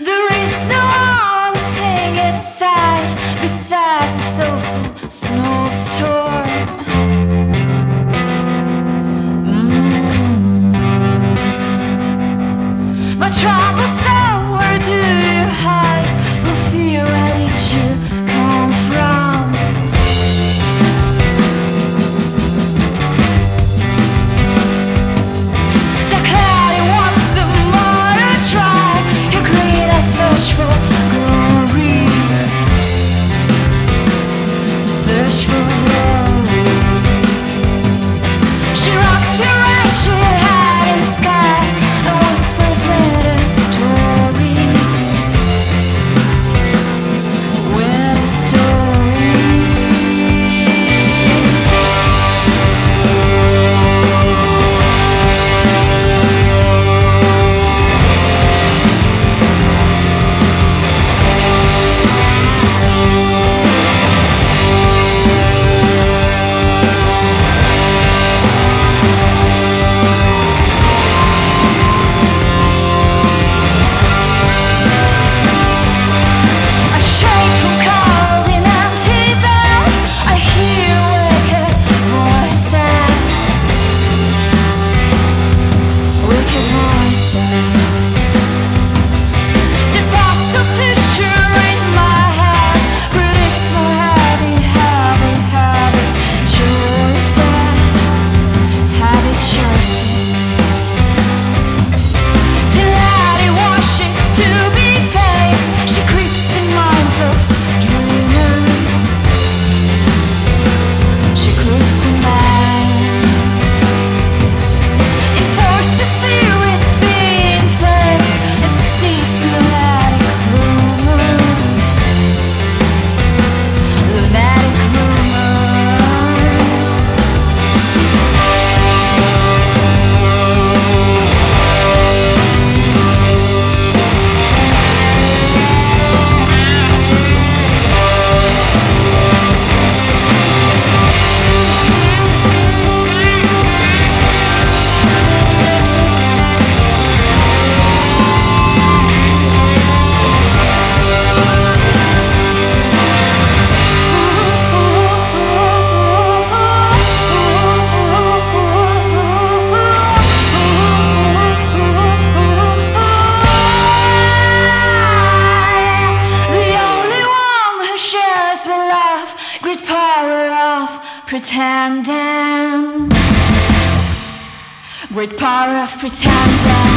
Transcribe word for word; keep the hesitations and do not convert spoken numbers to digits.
There is no other thing inside besides a soulful snowstorm. Mm. My troubles, so where do you hide? Will fear, where did you come from? The cloudy wants some more to try. Your greed, I search for glory. Search for glory. She rocks your ashy head in the sky and whispers winter stories. Winter stories. I shake from cold in empty bed. I hear wicked voices. Wicked voices. The pastel tissue in my head predicts my heavy, heavy, heavy choices. Heavy choices. The lady worships to be faced. She creeps in minds of dreamers. She creeps in minds. Enforces spirits being flamed. It sees lunatic rumors. Lunatic rumors. The only one who shares with love, great power of pretending. Great power of pretending.